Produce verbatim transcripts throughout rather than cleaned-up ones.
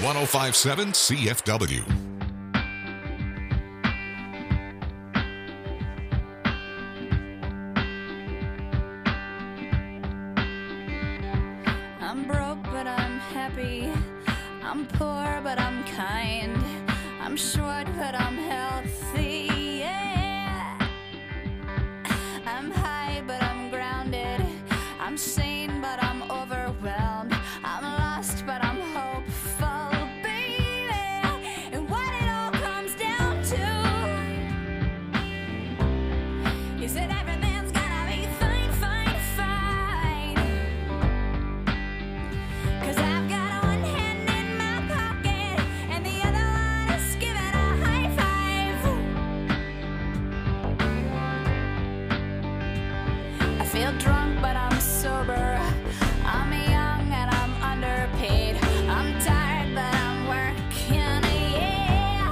one oh five point seven C F W. I'm broke, but I'm happy. I'm poor, but I'm kind. I'm short, but I'm healthy. Yeah. I'm high, but I'm grounded. I'm sane, but I'm overwhelmed. I'm lost, but I'm hopeful, baby. And what it all comes down to is that everything's gonna be fine, fine, fine. 'Cause I've got one hand in my pocket and the other one is giving a high five. I feel drunk, but I'm sober. I'm young and I'm underpaid. I'm tired, but I'm working, yeah.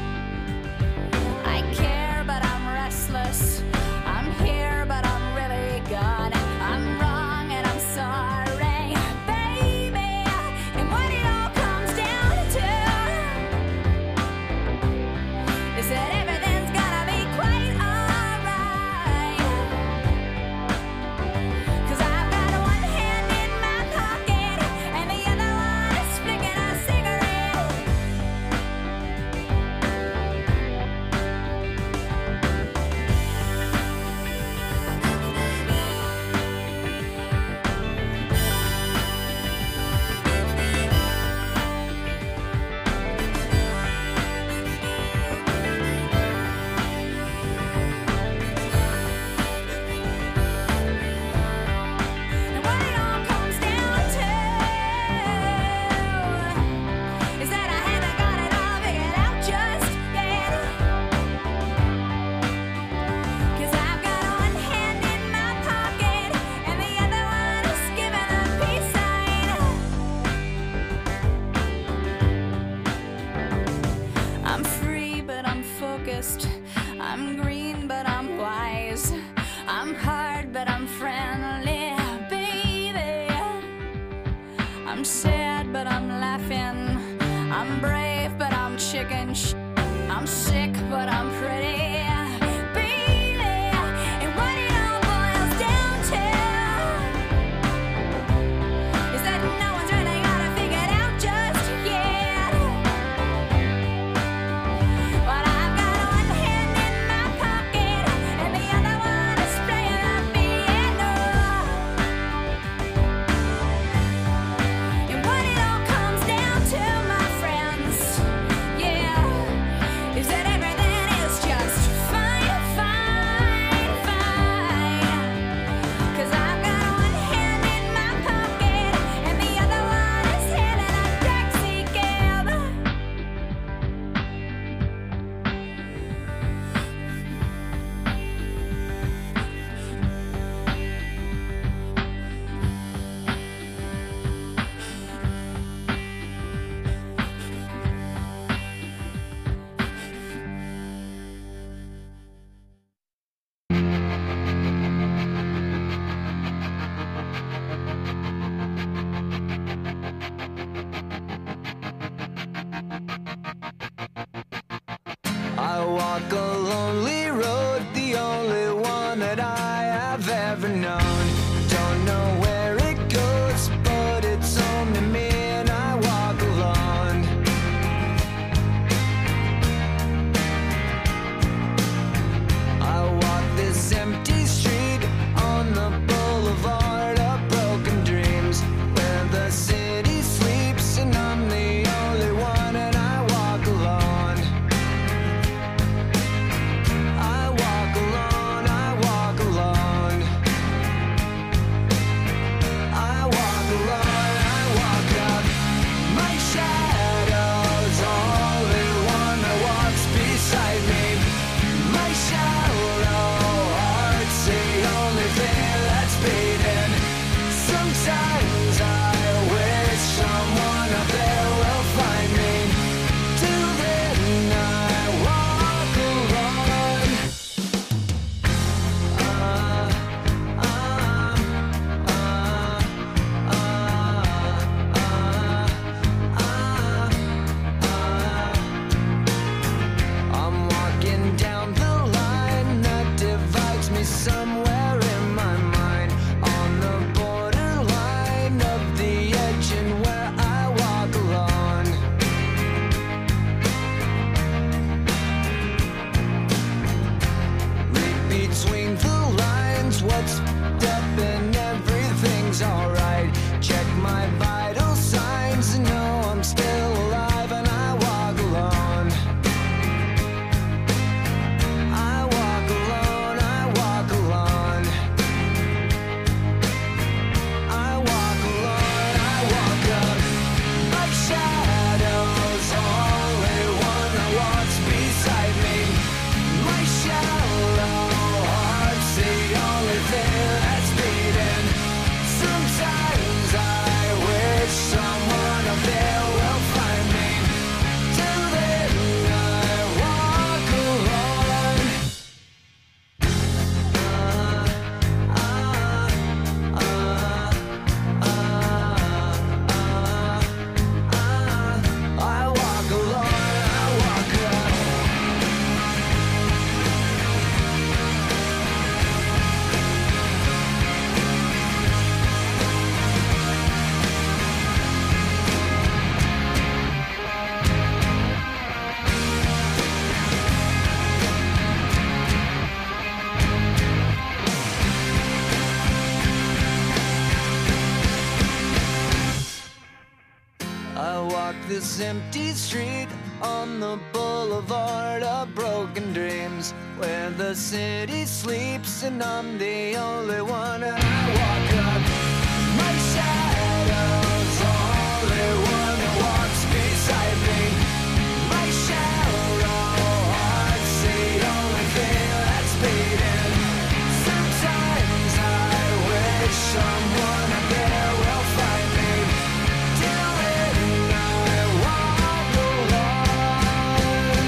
I care, but I'm restless. I'm here, but I'm really gone. I'm wrong and I'm sorry, baby. And what it all comes down to is that everything's gonna be quite alright. 'Cause I've got one hand in my pocket and the other one is flicking a cigarette. And what it all comes down to is that I haven't got it all figured out just yet. 'Cause I've got one hand in my pocket and the other one is giving a peace sign. I'm free, but I'm focused. I'm green, but I'm wise. I'm hard, but I'm friendly, baby. I'm sad, but I'm laughing. I'm brave, but I'm chicken sh- I'm sick, but I'm pretty, baby. And what it all boils down to is that no one's really got it figured out just yet. But I've got one hand in my pocket and the other one is playing the piano. And what it all comes down to, my friends, yeah, is that everything is just fine, fine, fine. 'Cause I've got one hand in my pocket and the other one is hailing a taxi cab. I walk a lonely road, the only one that I have ever known. Don't know where it goes, but it's home to me and I walk alone. I walk this empty street on the boulevard of broken dreams, where the city sleeps and I'm the only one and I walk alone. this empty street on the boulevard of broken dreams, where the city sleeps and I'm the only one. And I walk up, my shadow's the only one that walks beside me. My shallow heart's the only thing that's beating. Sometimes I wish someone out there will find me. Till then I walk alone.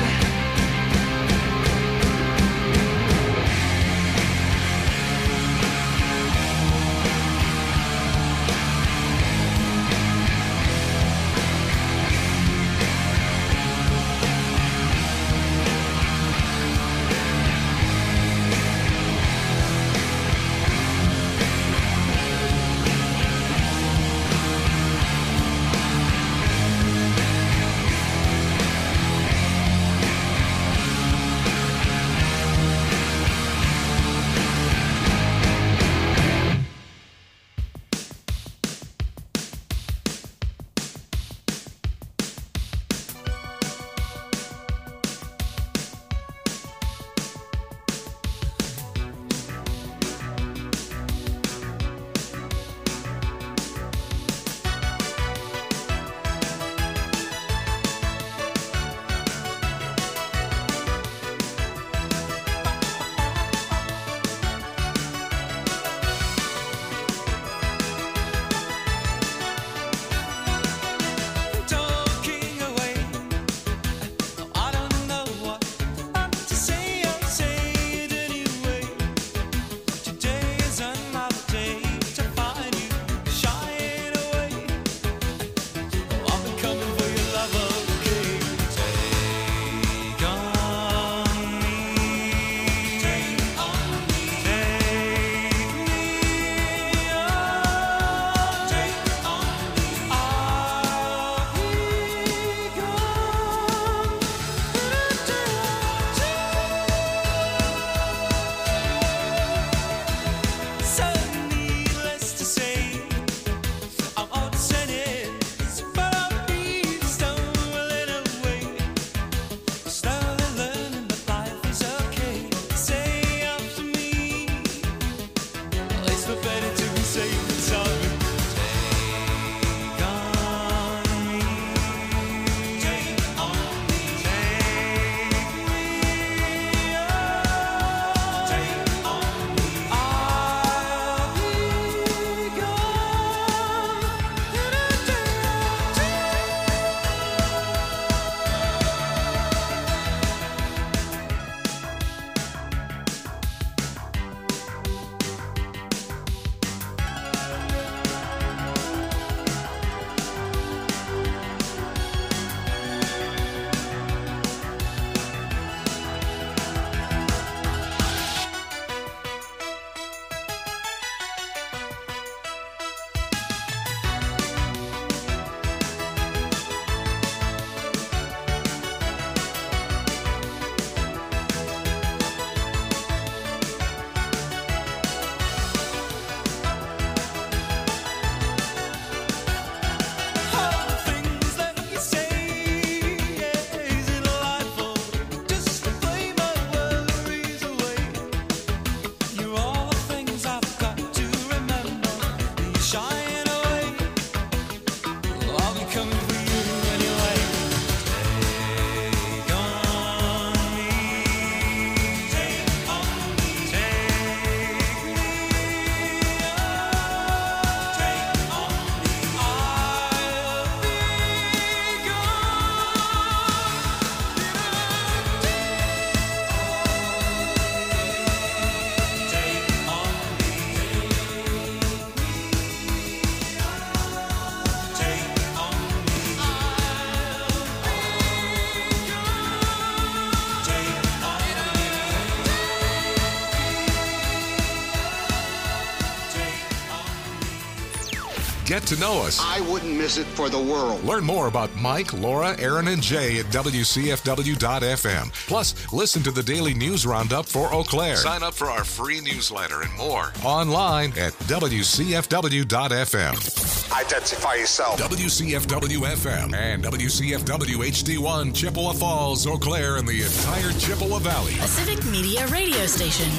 Get to know us. I wouldn't miss it for the world. Learn more about Mike, Laura, Aaron, and Jay at W C F W dot F M. Plus, listen to the daily news roundup for Eau Claire. Sign up for our free newsletter and more online at W C F W dot F M. Identify yourself. W C F W F M and W C F W H D one, Chippewa Falls, Eau Claire, and the entire Chippewa Valley. A Civic Media radio station.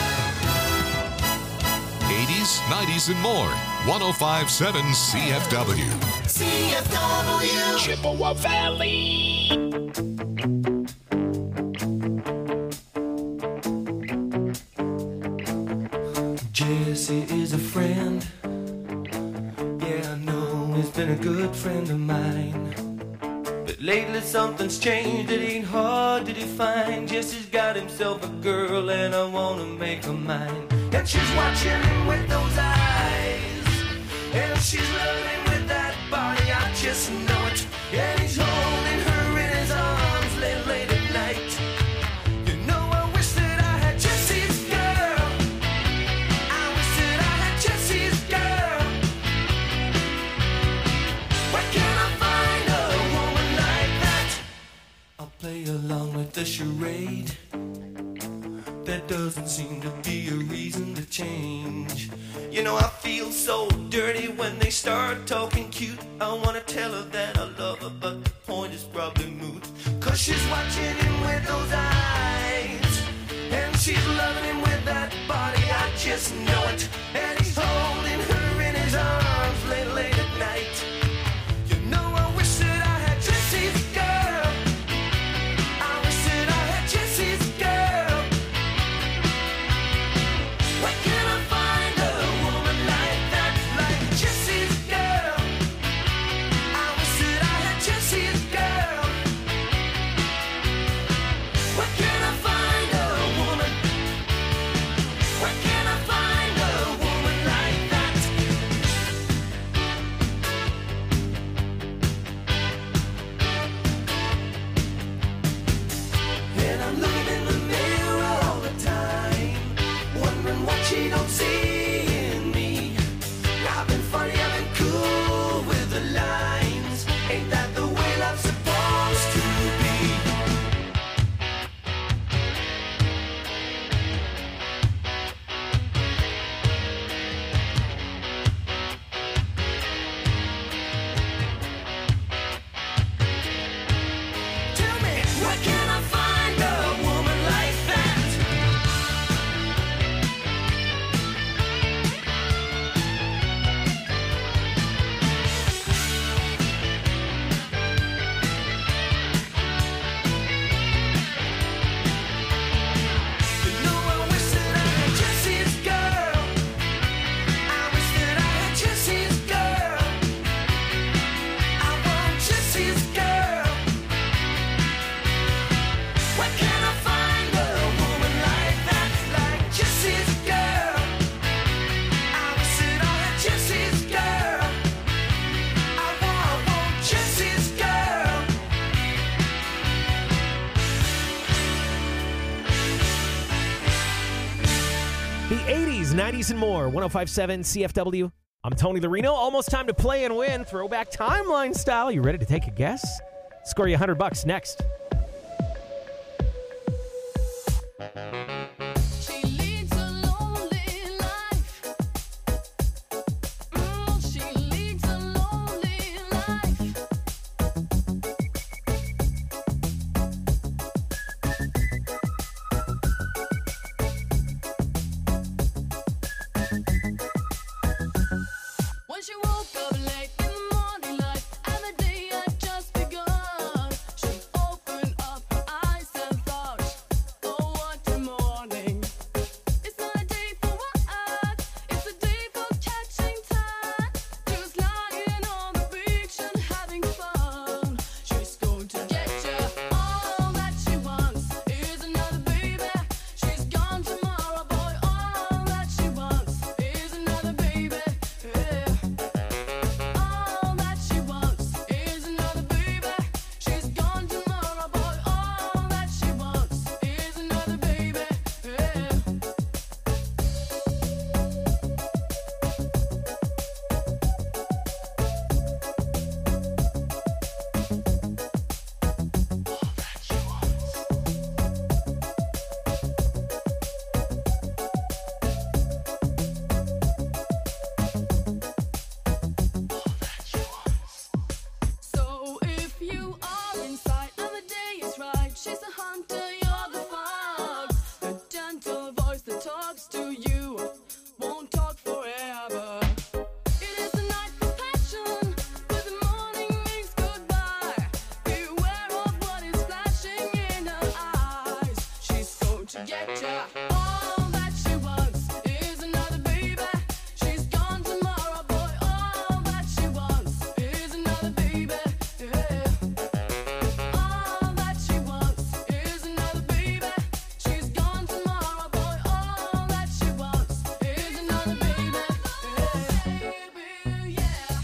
eighties, nineties, and more. one oh five point seven C F W. C F W. Chippewa Valley. Jesse is a friend. Yeah, I know he's been a good friend of mine. But lately something's changed, it ain't hard to define. Jesse's got himself a girl and I wanna make her mine. And she's watching him with those eyes, and she's loving with that body, I just know it. And he's holding her in his arms late, late at night. You know I wish that I had Jesse's girl. I wish that I had Jesse's girl. Where can I find a woman like that? I'll play along with the charade. There doesn't seem to be a reason to change. You know, I feel so dirty when they start talking cute. I wanna tell her that I love her, but the point is probably moot. Cause she's watching him with those eyes, and she's loving him with that body, I just know it. And he's holding her in his arms late, late at night. You know I wish that I had Jesse's girl. I wish that I had Jesse's girl. Where can I find a woman like that, like Jesse's girl? I wish that I had Jesse's girl. Where can I find a woman? Where can I find a woman like that? And I'm looking in the mirror all the time, wondering what she don't see in me. I've been funny, I've been cool with the lines. Ain't that the way love's supposed to be? Tell me, where can I find a woman like that? You know I wish that I had Jesse's girl. I wish that I had Jesse's girl. I want Jesse's girl. Where can I find a woman like that, like Jesse's girl? I wish that I had Jesse's girl. I want, I want Jesse's girl. The eighties, nineties, and more. one oh five point seven C F W. I'm Tony Larino. Almost time to play and win. Throwback timeline style. You ready to take a guess? Score you one hundred bucks next. She leads a lonely life. Mm, she leads a lonely life. When she woke up late in the morning light, and the day had just begun, she opened get ya. All that she wants is another baby. She's gone tomorrow, boy. All that she wants is another baby. Yeah. All that she wants is another baby. She's gone tomorrow, boy. All that she wants is another baby. Yeah. Yeah.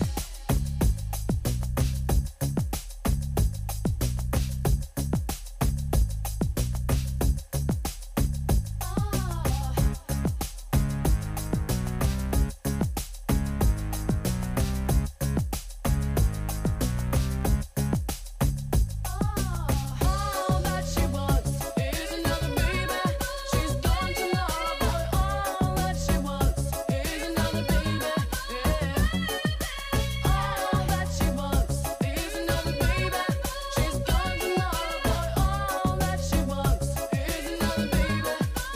All that she wants is another baby. She's gone tomorrow, boy. All that she wants is another baby. Yeah. All that she wants is another baby. She's gone tomorrow, boy. All that she wants is another baby.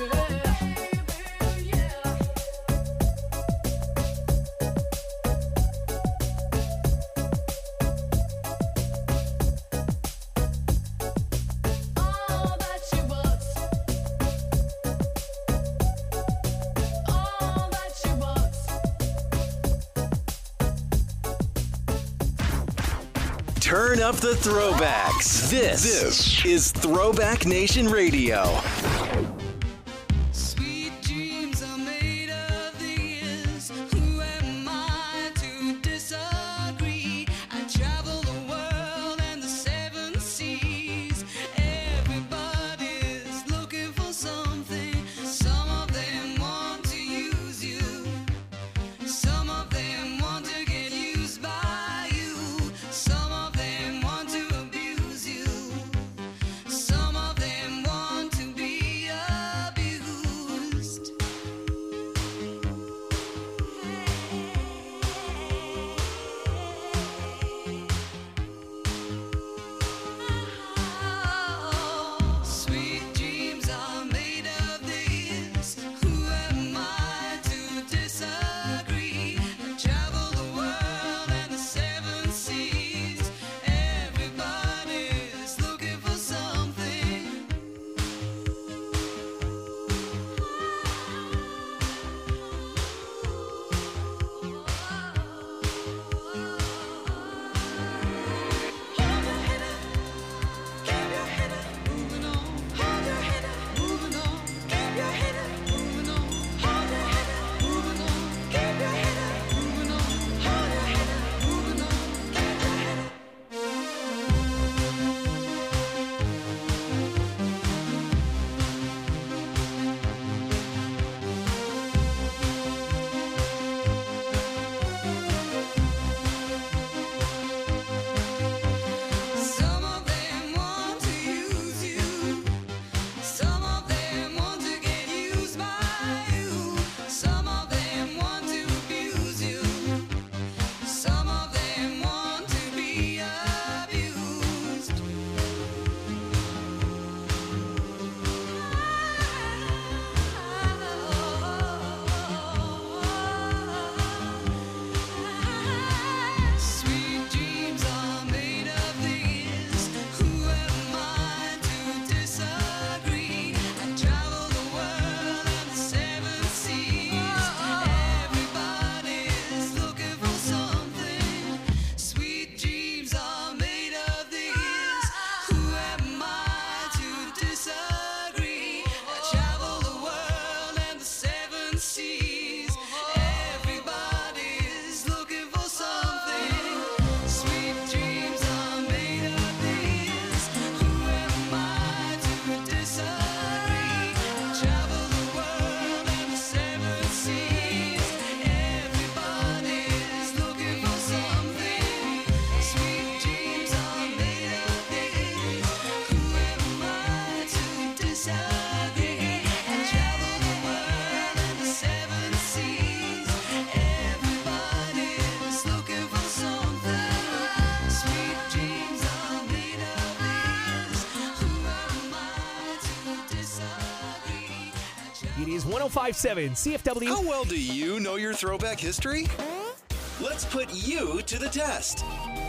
Yeah. Yeah. All that she wants. All that she wants. Turn up the throwbacks. This, this is Throwback Nation Radio. Sweet dreams are made of these. Who am I to disagree? I travel the world and the seven seas. Everybody's looking for something. Some of them want to use you. Some of them want to get used by you. Some of them want to abuse you. Some of them want to be abused. Sweet dreams are made of this. Who am I to disagree? I travel the world and the seven seas. Everybody's looking for something. Hold your head up, keep your head up, moving on. Hold your head up, moving on. Keep your head up, moving on. Hold your head up, moving on. Keep your head up, moving on. Hold your head up, moving on. Keep your head up. Some of them want to use you. Some of them want to get used by you. Some of them want to abuse you. Some of them want to be abused. Sweet dreams are made of these. Who am I to disagree? I travel the world and the seven seas. Everybody's looking for something. Sweet dreams are made of these. Who am I to disagree? I travel the world and the seven seas. Everybody's looking for something. Sweet dreams are made of these. Who am I to disagree? I travel the world and the seven seas. Everybody's looking for something. Sweet dreams are made of these. Who am I to disagree? I travel the world and the seven seas. Everybody's looking for something. Sweet dreams are made of these. Who am I to disagree? I travel It is one oh five point seven C F W. How well do you know your throwback history? Let's put you to the test.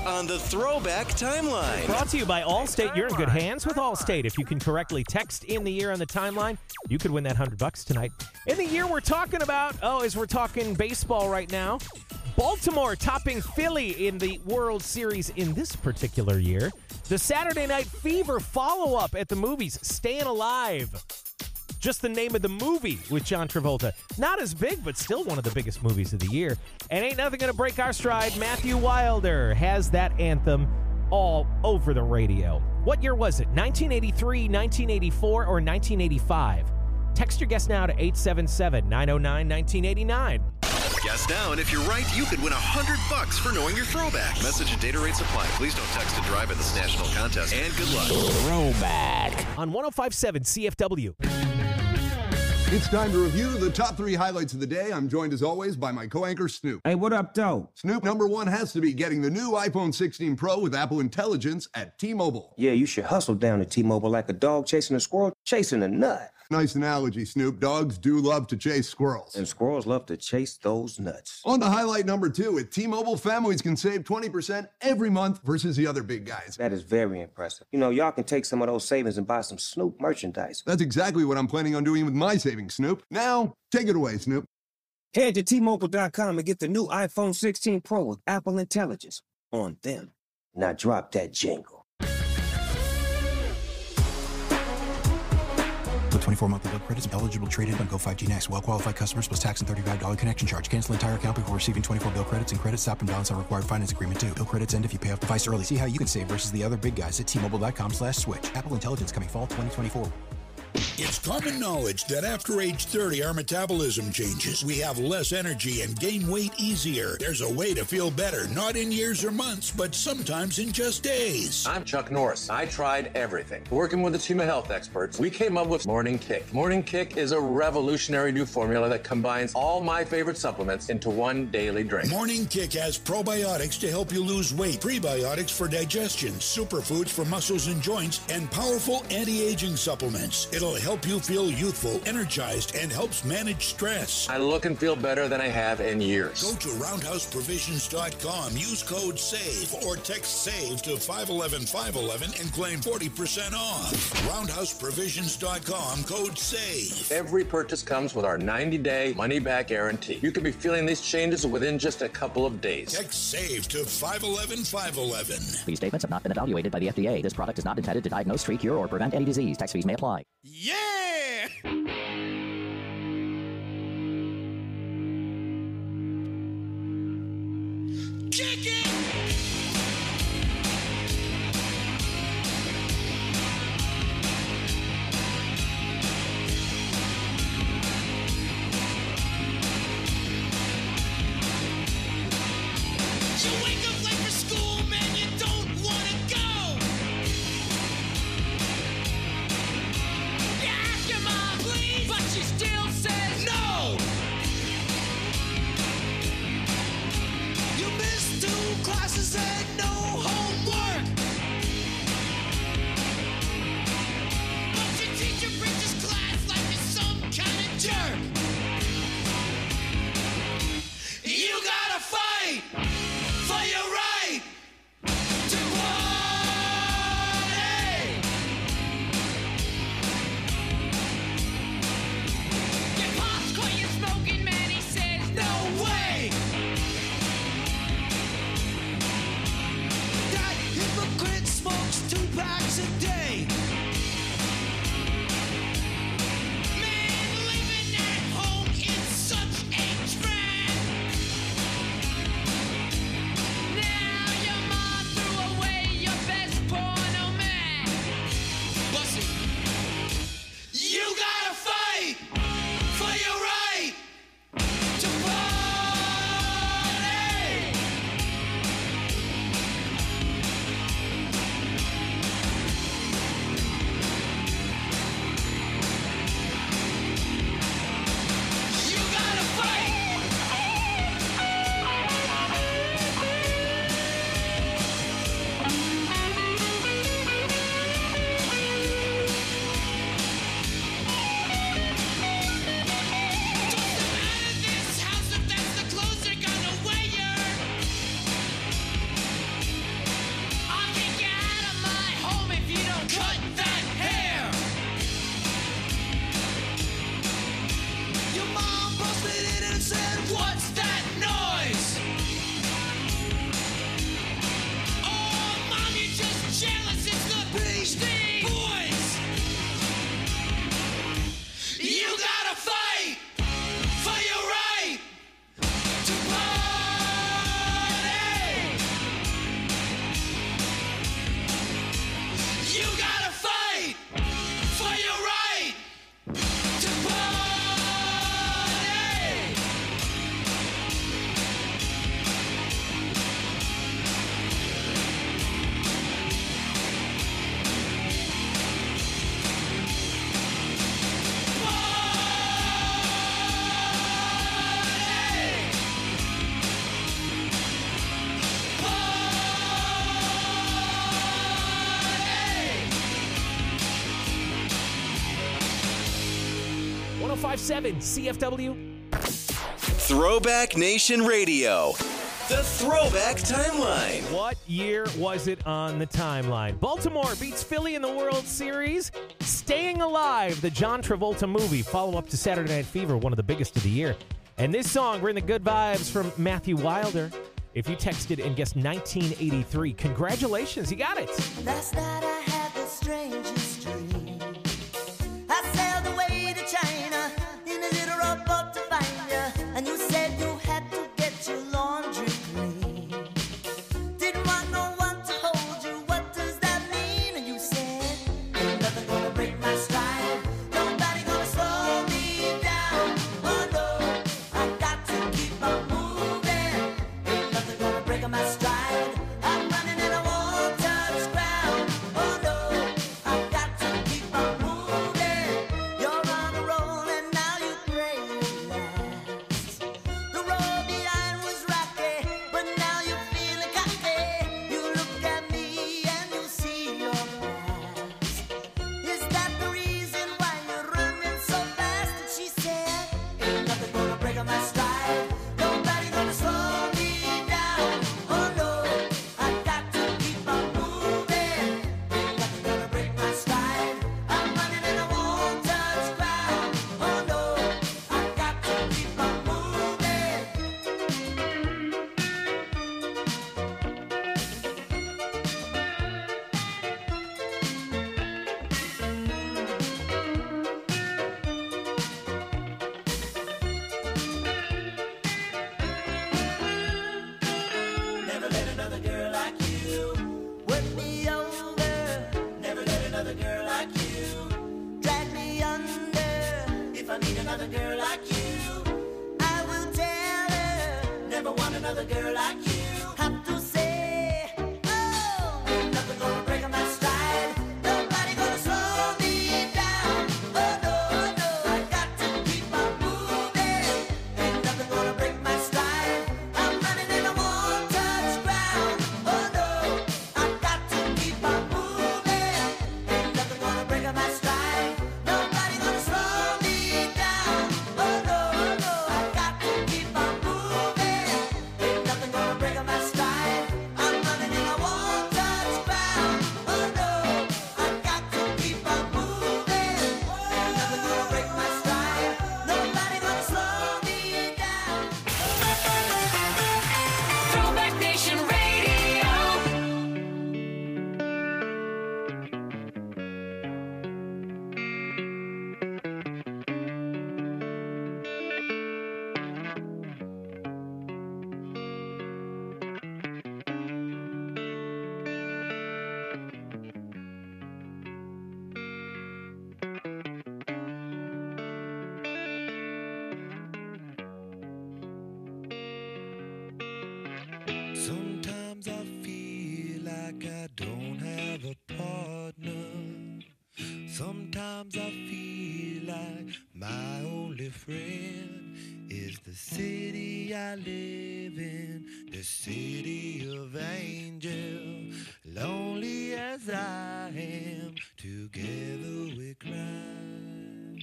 on the Throwback Timeline. Brought to you by Allstate. You're in good hands with Allstate. If you can correctly text in the year on the timeline, you could win that one hundred bucks tonight. In the year we're talking about, oh, as we're talking baseball right now, Baltimore topping Philly in the World Series in this particular year. The Saturday Night Fever follow-up at the movies, Staying Alive. Just the name of the movie with John Travolta. Not as big, but still one of the biggest movies of the year. And ain't nothing going to break our stride. Matthew Wilder has that anthem all over the radio. What year was it? nineteen eighty-three, nineteen eighty-four, or nineteen eighty-five? Text your guess now to eight seven seven, nine oh nine, nineteen eighty-nine. Guess now, and if you're right, you could win one hundred bucks for knowing your throwback. Message and data rates apply. Please don't text to drive in this national contest. And good luck. Throwback on one oh five point seven C F W. It's time to review the top three highlights of the day. I'm joined, as always, by my co-anchor, Snoop. Hey, what up, though? Snoop, number one has to be getting the new iPhone sixteen Pro with Apple Intelligence at T-Mobile. Yeah, you should hustle down to T-Mobile like a dog chasing a squirrel, chasing a nut. Nice analogy, Snoop. Dogs do love to chase squirrels. And squirrels love to chase those nuts. On to highlight number two, at T-Mobile, families can save twenty percent every month versus the other big guys. That is very impressive. You know, y'all can take some of those savings and buy some Snoop merchandise. That's exactly what I'm planning on doing with my savings, Snoop. Now, take it away, Snoop. Head to T Mobile dot com and get the new iPhone sixteen Pro with Apple Intelligence on them. Now drop that jingle. With twenty-four monthly bill credits, eligible trade-in on Go five G Next. Well-qualified customers plus tax and thirty-five dollars connection charge. Cancel entire account before receiving twenty-four bill credits, and credit stop and balance on required finance agreement too. Bill credits end if you pay off device early. See how you can save versus the other big guys at T Mobile dot com slash switch. Apple Intelligence coming fall twenty twenty-four. It's common knowledge that after age thirty, our metabolism changes. We have less energy and gain weight easier. There's a way to feel better, not in years or months, but sometimes in just days. I'm Chuck Norris. I tried everything. Working with a team of health experts, we came up with Morning Kick. Morning Kick is a revolutionary new formula that combines all my favorite supplements into one daily drink. Morning Kick has probiotics to help you lose weight, prebiotics for digestion, superfoods for muscles and joints, and powerful anti-aging supplements. It'll help you feel youthful, energized, and helps manage stress. I look and feel better than I have in years. Go to roundhouse provisions dot com, use code SAVE, or text SAVE to five one one, five one one and claim forty percent off. roundhouse provisions dot com, code SAVE. Every purchase comes with our ninety day money-back guarantee. You could be feeling these changes within just a couple of days. Text SAVE to five one one, five one one. These statements have not been evaluated by the F D A. This product is not intended to diagnose, treat, cure, or prevent any disease. Tax fees may apply. Yeah! Kick it! You wake up late for school, man, you don't want to go. Yeah, What's that noise? Oh, Mom, you're just jealous. It's the Beastie Boys. You gotta fight for your right to party. You gotta fight for your right to party. one oh five point seven C F W. Throwback Nation Radio. The Throwback Timeline. What year was it on the timeline? Baltimore beats Philly in the World Series. Staying Alive, the John Travolta movie. Follow up to Saturday Night Fever, one of the biggest of the year. And this song, Bring the Good Vibes from Matthew Wilder. If you texted and guessed nineteen eighty-three, congratulations, you got it. Last night I had the strangest dream. I sailed away to China in a little rowboat to find you. And you said you had to get your laundry clean. Didn't want no one to hold you. What does that mean? And you said, ain't nothing gonna break my stride. Nobody gonna slow me down. Oh no, I got to keep on moving. Ain't nothing gonna break my stride. I'm running and I won't touch ground. Oh no, I got to keep on moving. You're on a roll and now you pray last. The road behind was rocky, but now you're feeling cocky. You look at me and you see your past. Is that the reason why you're running so fast? And she said, ain't nothing gonna break my stride. Nobody gonna slow me down. Oh no, I got to keep on moving. Ain't nothing gonna break my stride. I'm running and I won't touch ground. Oh no, I got to keep on moving. Never let another girl like you work me over. Never let another girl like you drag me under. If I meet another girl like you, I will tell her. Never want another girl like you. Have to say, oh, ain't nothing gonna break my stride. Nobody gonna slow me down. Oh no, no, I got to keep on moving. Ain't nothing gonna break my stride. I'm running and I won't touch ground. Oh no, I got to keep on moving. Ain't nothing gonna break my stride. Nobody gonna slow me down. Oh no, no, I got to keep on moving. Ain't nothing gonna break my stride. I'm running and I won't touch ground. Oh no, I got to keep on moving. Ain't nothing gonna break my stride. Nobody gonna slow me down. Throwback Nation Radio. Sometimes I feel like I don't have a partner. Sometimes I feel like my only friend is the city I live in, the city of angel. Lonely as I am, together we cry.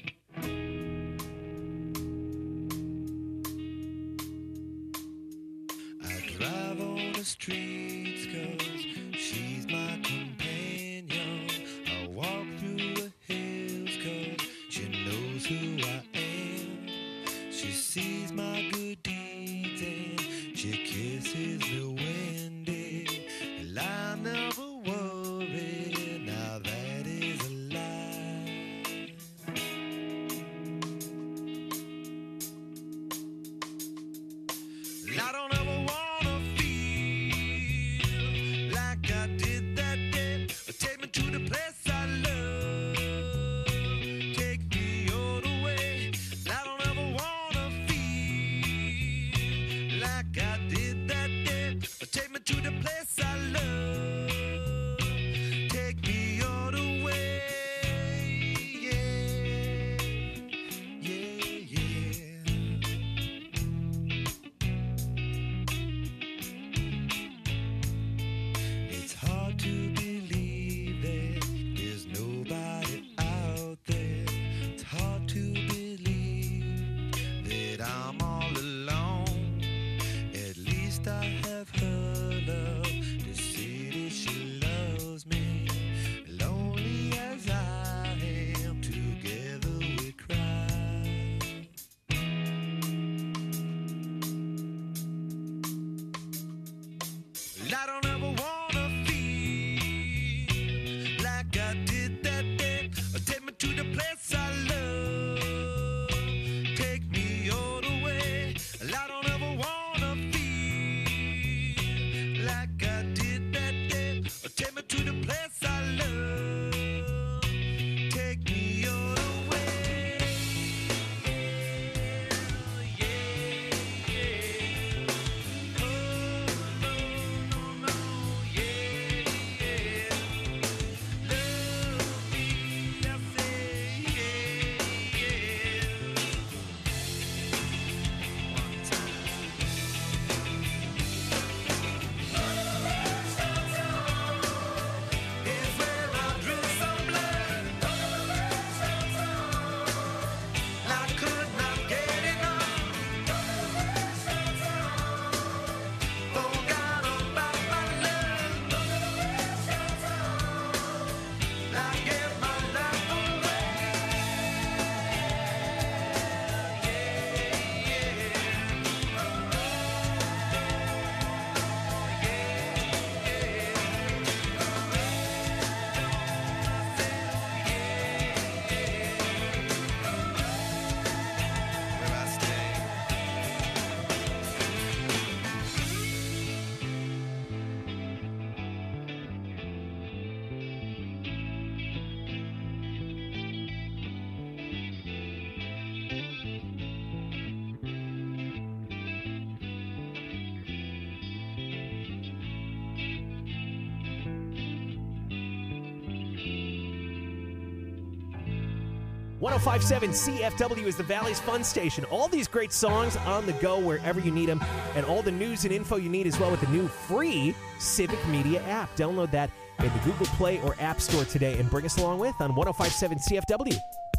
I drive on the streets 'cause she's my companion. I walk through the hills 'cause she knows who I am. She sees my good deeds one oh five point seven C F W is the Valley's fun station. All these great songs on the go wherever you need them, and all the news and info you need as well with the new free Civic Media app. Download that in the Google Play or App Store today and bring us along with on one oh five point seven C F W.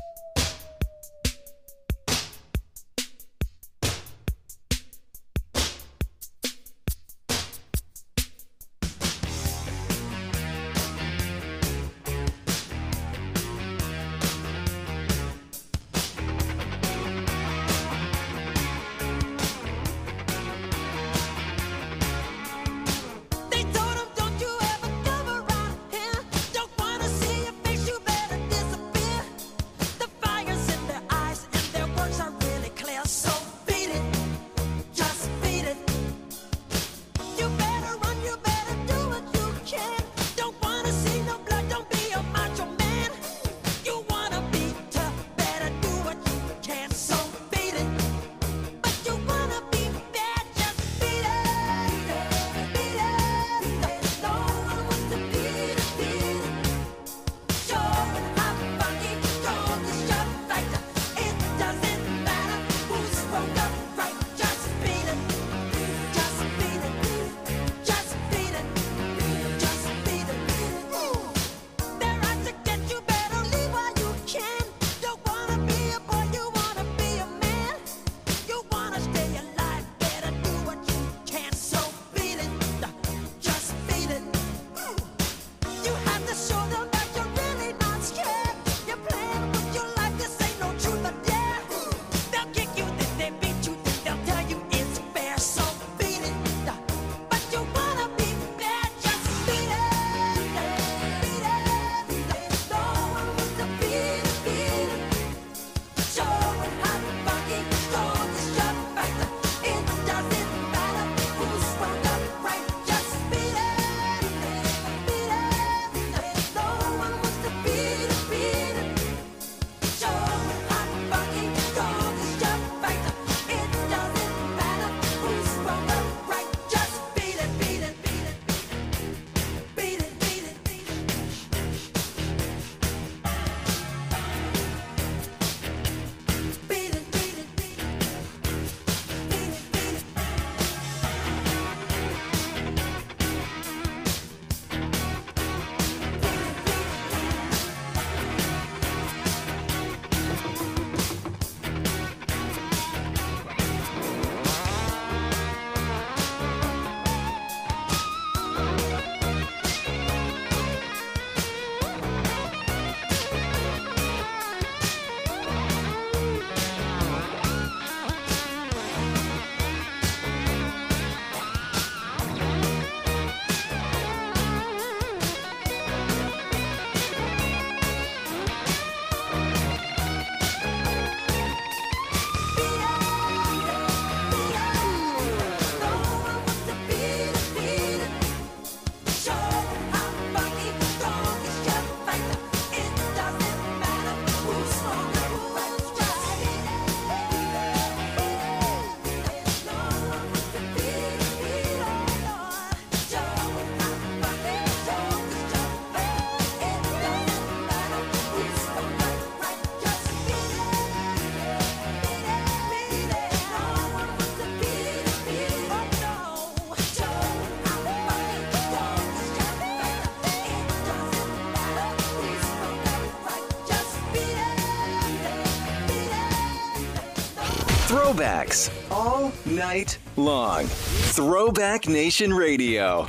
Throwbacks all night long. Throwback Nation Radio.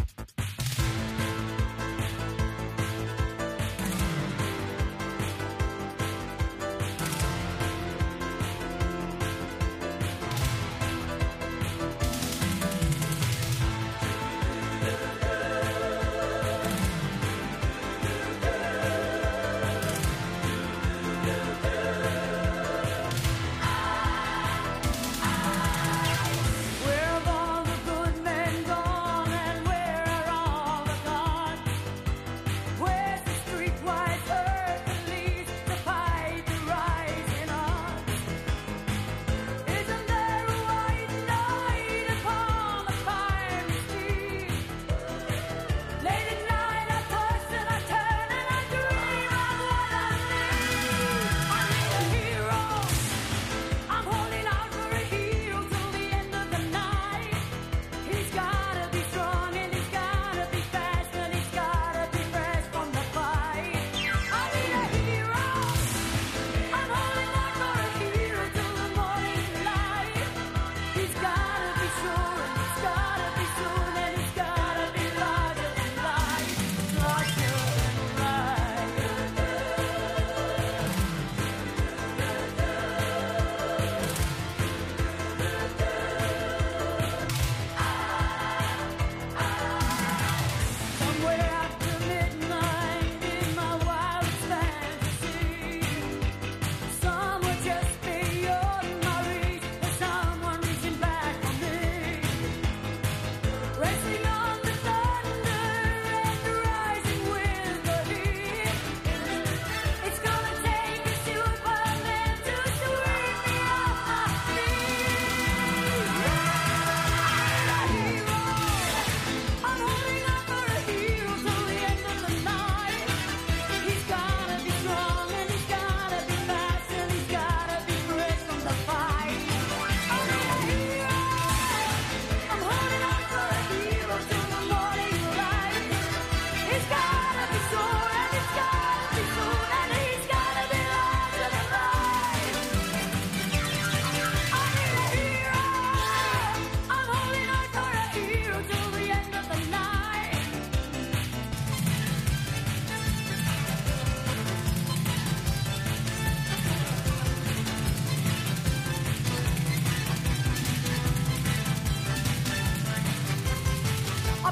Where have all the good men gone, and where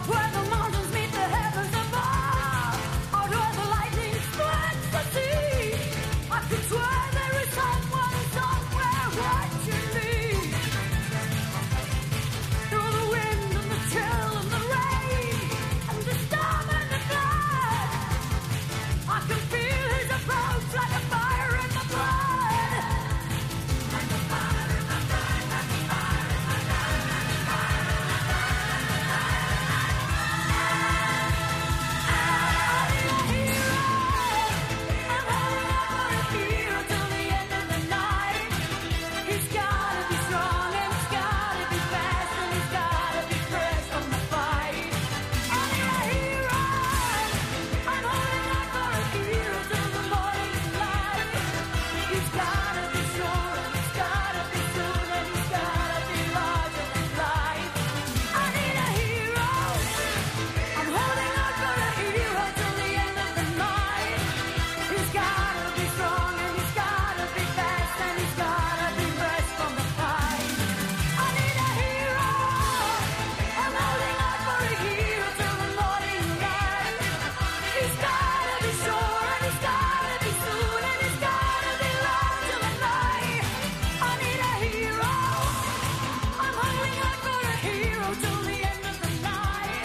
Out where the mountains meet the heavens above, out where the lightning splits the sea, I could swear there is someone somewhere watching me. Through the wind and the chill and the rain and the storm and the flood, I can feel his approach like a fire in my blood. Like a fire in my blood, like a fire in my blood, like a fire in my blood. I need a hero. I'm holding out for a hero till the end of the night. He's gotta be strong and he's gotta be fast and he's gotta be fresh from the fight. I need a hero. I'm holding out for a hero till the morning light. He's gotta be sure and he's gotta be soon and he's gotta be larger than life. I need a hero. I'm holding out for a hero till the end of the night. He's gotta be strong and he's gotta be fast and he's gotta be fresh from the fight. I need a hero. I'm holding out for a hero till the morning light. He's gotta be sure and he's gotta be soon and he's gotta be larger than life. I need a hero. I'm holding out for a hero till the end of the night.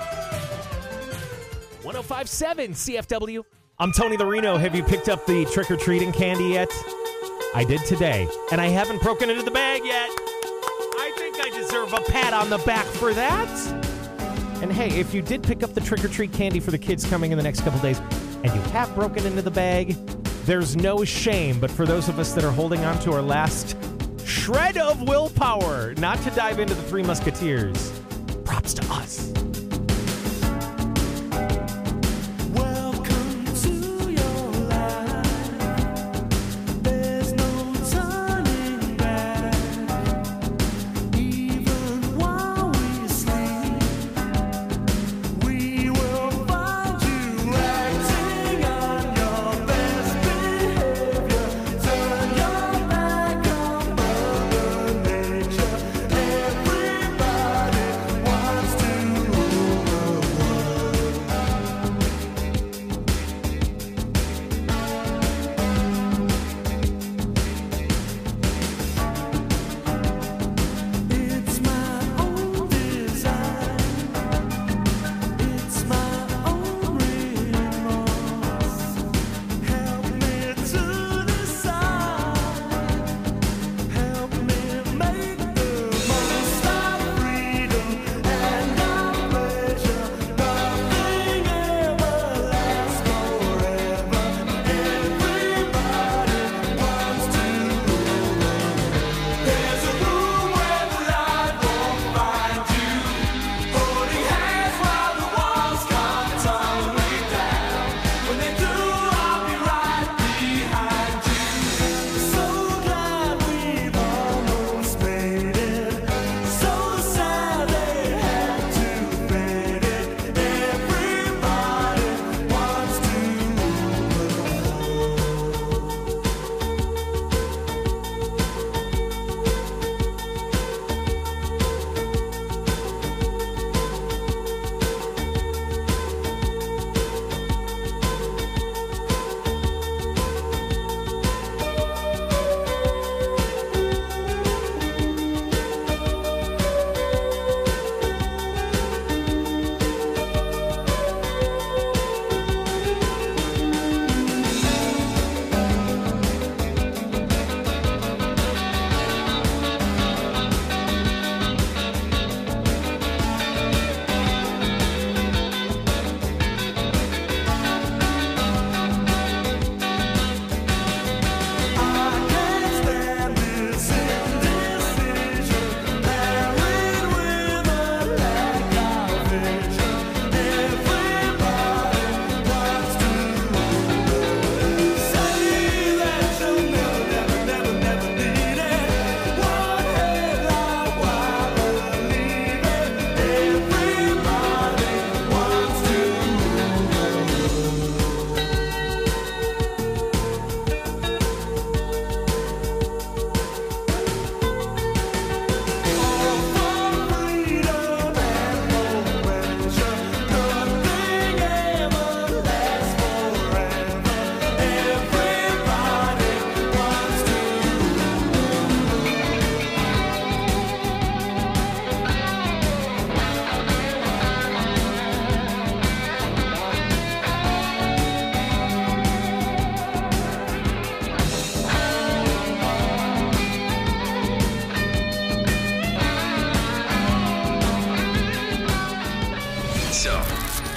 one oh five point seven C F W. I'm Tony Larino. Have you picked up the trick-or-treating candy yet? I did today, and I haven't broken into the bag yet. I think I deserve a pat on the back for that. And hey, if you did pick up the trick-or-treat candy for the kids coming in the next couple days, and you have broken into the bag, there's no shame. But for those of us that are holding on to our last shred of willpower not to dive into the Three Musketeers, props to us. Welcome to your life. There's no turning back. Even while we sleep, we will find you acting on your best behavior. Turn your back on Mother Nature. Everybody wants to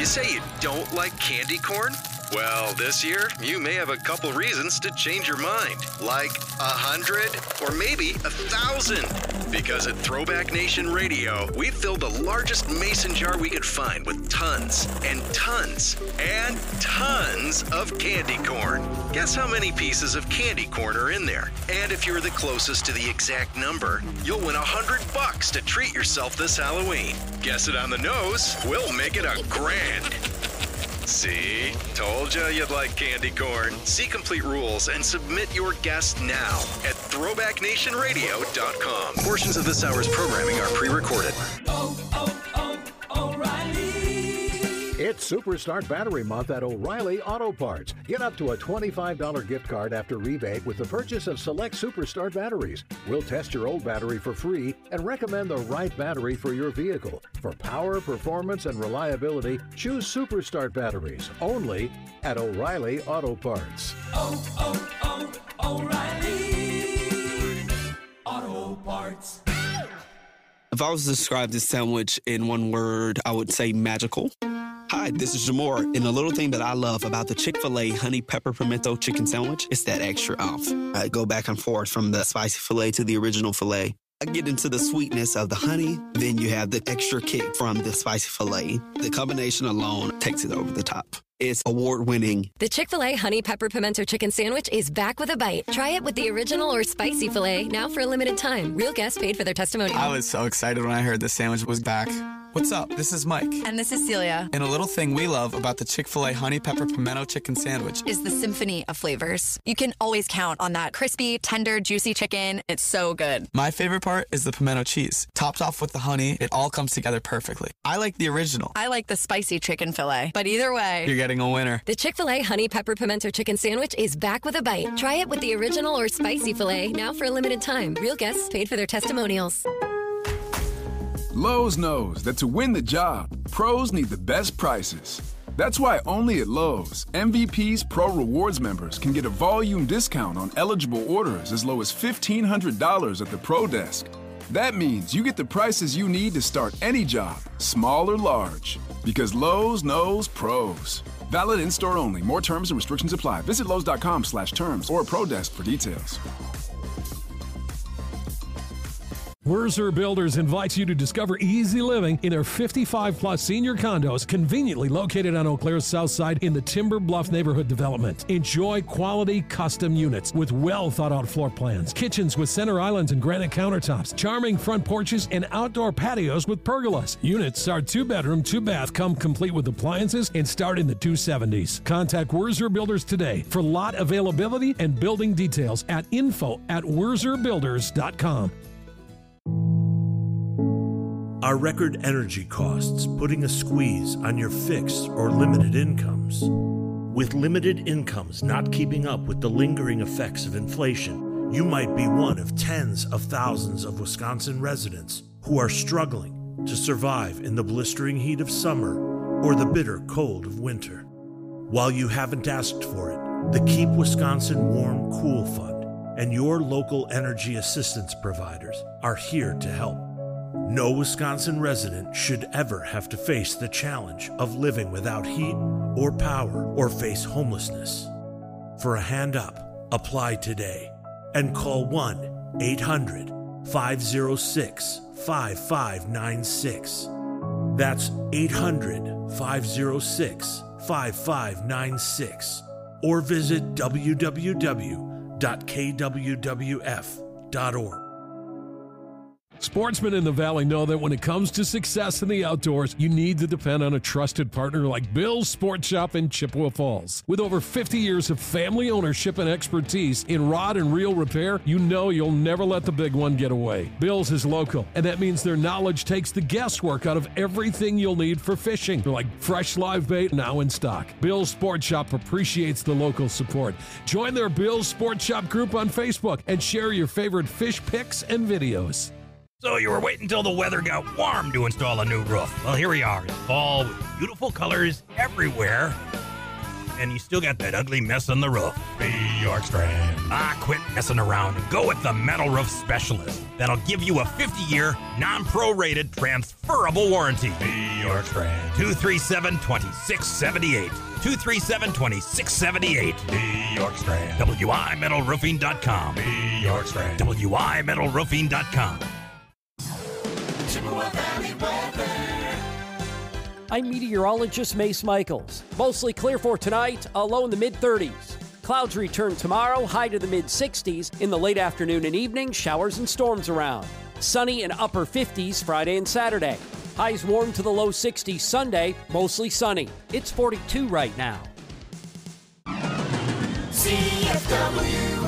You say you don't like candy corn? Well, this year, you may have a couple reasons to change your mind. Like a hundred, or maybe a thousand. Because at Throwback Nation Radio, we filled the largest mason jar we could find with tons and tons and tons of candy corn. Guess how many pieces of candy corn are in there? And if you're the closest to the exact number, you'll win a hundred bucks to treat yourself this Halloween. Guess it on the nose, we'll make it a grand. See? Told you you'd like candy corn. See complete rules and submit your guess now at throwback nation radio dot com. Portions of this hour's programming are pre-recorded. Oh, oh, oh, O'Reilly. It's Superstart Battery Month at O'Reilly Auto Parts. Get up to a twenty-five dollars gift card after rebate with the purchase of select Superstart batteries. We'll test your old battery for free and recommend the right battery for your vehicle. For power, performance, and reliability, choose Superstart batteries only at O'Reilly Auto Parts. Oh, oh, oh, O'Reilly Auto Parts. If I was to describe this sandwich in one word, I would say magical. Hi, this is Jamor, and the little thing that I love about the Chick-fil-A honey pepper pimento chicken sandwich is that extra oomph. I go back and forth from the spicy filet to the original filet. I get into the sweetness of the honey, then you have the extra kick from the spicy filet. The combination alone takes it over the top. It's award-winning. The Chick-fil-A Honey Pepper Pimento Chicken Sandwich is back with a bite. Try it with the original or spicy filet, now for a limited time. Real guests paid for their testimonial. I was so excited when I heard the sandwich was back. What's up? This is Mike. And this is Celia. And a little thing we love about the Chick-fil-A Honey Pepper Pimento Chicken Sandwich is the symphony of flavors. You can always count on that crispy, tender, juicy chicken. It's so good. My favorite part is the pimento cheese. Topped off with the honey, it all comes together perfectly. I like the original. I like the spicy chicken filet. But either way, you're getting a winner. The Chick-fil-A Honey Pepper Pimento Chicken Sandwich is back with a bite. Try it with the original or spicy filet, now for a limited time. Real guests paid for their testimonials. Lowe's knows that to win the job, pros need the best prices. That's why only at Lowe's, M V P's Pro Rewards members can get a volume discount on eligible orders as low as fifteen hundred dollars at the Pro Desk. That means you get the prices you need to start any job, small or large. Because Lowe's knows pros. Valid in-store only. More terms and restrictions apply. Visit Lowe's.com slash terms or Pro Desk for details. Werzer Builders invites you to discover easy living in their fifty-five plus senior condos conveniently located on Eau Claire's south side in the Timber Bluff neighborhood development. Enjoy quality custom units with well thought out floor plans, kitchens with center islands and granite countertops, charming front porches, and outdoor patios with pergolas. Units are two bedroom, two bath, come complete with appliances and start in the two seventies. Contact Werzer Builders today for lot availability and building details at info at werzer builders dot com. Are record energy costs putting a squeeze on your fixed or limited incomes? With limited incomes not keeping up with the lingering effects of inflation, you might be one of tens of thousands of Wisconsin residents who are struggling to survive in the blistering heat of summer or the bitter cold of winter. While you haven't asked for it, the Keep Wisconsin Warm Cool Fund and your local energy assistance providers are here to help. No Wisconsin resident should ever have to face the challenge of living without heat or power or face homelessness. For a hand up, apply today and call one eight hundred five oh six five five nine six. That's eight hundred five oh six five five nine six or visit w w w dot k w w f dot org. Sportsmen in the Valley know that when it comes to success in the outdoors, you need to depend on a trusted partner like Bill's Sport Shop in Chippewa Falls. With over fifty years of family ownership and expertise in rod and reel repair, you know you'll never let the big one get away. Bill's is local, and that means their knowledge takes the guesswork out of everything you'll need for fishing, like fresh live bait now in stock. Bill's Sport Shop appreciates the local support. Join their Bill's Sport Shop group on Facebook and share your favorite fish pics and videos. So you were waiting until the weather got warm to install a new roof. Well, here we are. It's fall with beautiful colors everywhere. and you still got that ugly mess on the roof. Bjorkstrand. Ah, quit messing around and go with the Metal Roof Specialist. That'll give you a fifty-year, non-prorated, transferable warranty. Bjorkstrand. two three seven, two six seven eight. two three seven, two six seven eight. Bjorkstrand. W I metal roofing dot com. Bjorkstrand. W I metal roofing dot com. Chippewa Valley weather. I'm meteorologist Mace Michaels. Mostly clear for tonight, a low in the mid-thirties. Clouds return tomorrow, high to the mid-sixties. In the late afternoon and evening, showers and storms around. Sunny and upper fifties Friday and Saturday. Highs warm to the low sixties Sunday, mostly sunny. It's forty-two right now. C F W.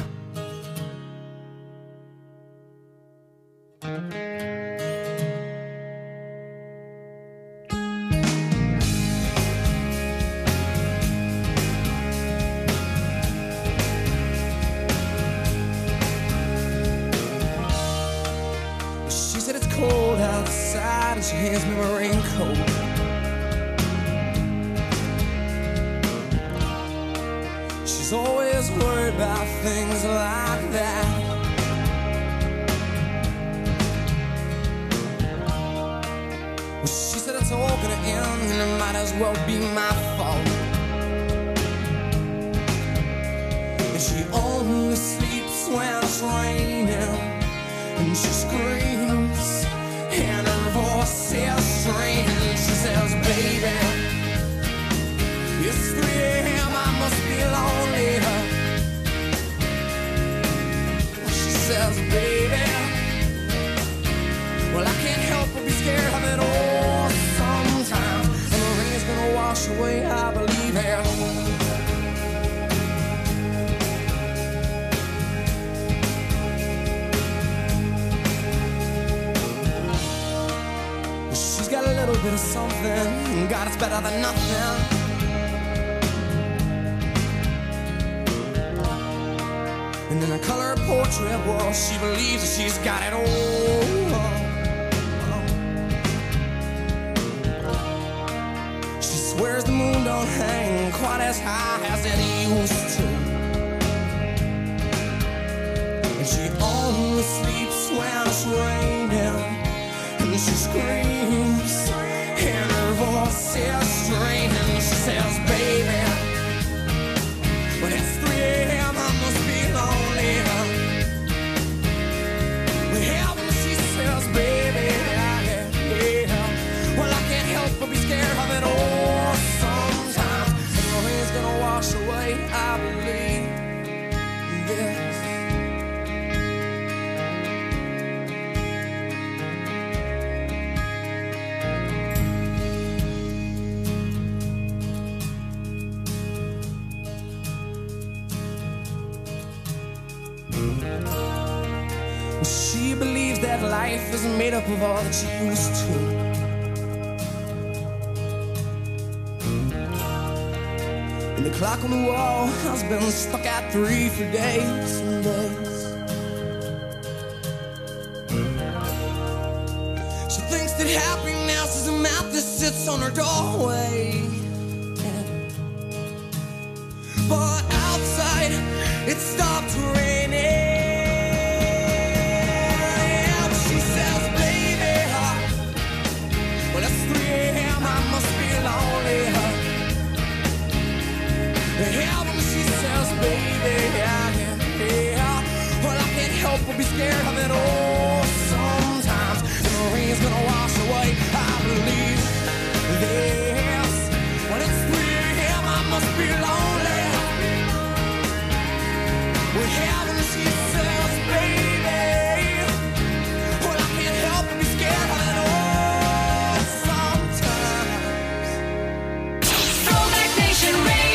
She said it's cold outside and she hands me my raincoat. She's always worried about things like that. Well, she said it's all gonna end and it might as well be my fault. And she only sleeps when it's raining. And she screams, and her voice is strange. She says, baby, it's three a.m., I must be lonely. She says, baby, well, I can't help but be scared of it all sometimes. And the rain's gonna wash away, I believe it. She's got a little bit of something. God, it's better than nothing. And in a color portrait, well, she believes that she's got it all. She swears the moon don't hang quite as high as it used to. And she only sleeps when it's raining. And she screams, and her voice is strange. And she says, baby, when it's three a.m., I must be lonely. Yeah, when she says, baby, yeah, yeah, well, I can't help but be scared of it all sometimes. And the rain's gonna wash away, I believe this. She believes that life isn't made up of all that she used to. And the clock on the wall has been stuck at three for days and days. She thinks that happiness is a map that sits on her doorway. But outside, it stopped raining. Baby, yeah, yeah, yeah. Well, I can't help but be scared of it all sometimes. And the rain's gonna wash away, I believe this. When it's three a.m., I must be lonely. Well, yeah, when she says, baby, well, I can't help but be scared of it all sometimes. Throwback Nation Radio.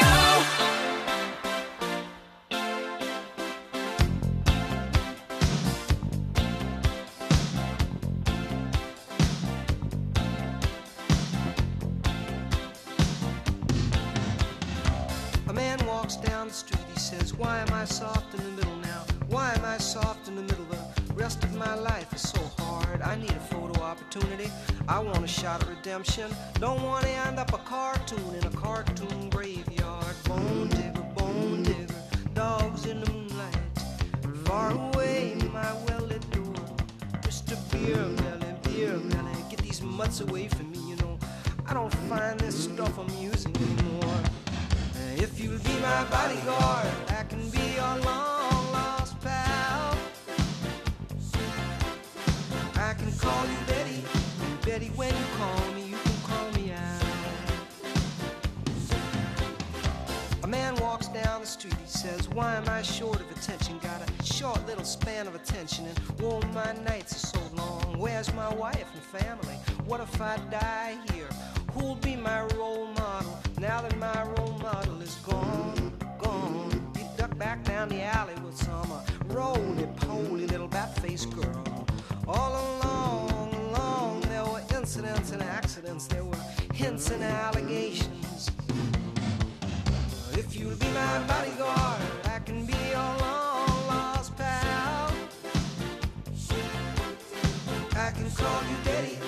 Down the street, he says, why am I soft in the middle now? Why am I soft in the middle? The rest of my life is so hard. I need a photo opportunity. I want a shot of redemption. Don't want to end up a cartoon in a cartoon graveyard. Bone digger, bone digger, dogs in the moonlight. Far away, my well-lit door. Mister Beer Belly, Beer Belly, get these mutts away from me, you know. I don't find this stuff amusing anymore. If you'll be my bodyguard, I can be your long-lost pal. I can call you Betty, Betty, when you call me, you can call me out. A man walks down the street, he says, why am I short of attention? Got a short little span of attention, and oh, my nights are so long. Where's my wife and family? What if I die here? Who'll be my role model now that my role model is gone, gone? You duck back down the alley with some uh, roly-poly little bat-faced girl. All along, along, there were incidents and accidents, there were hints and allegations. If you'll be my bodyguard, I can be your long-lost pal. I can call you Daddy,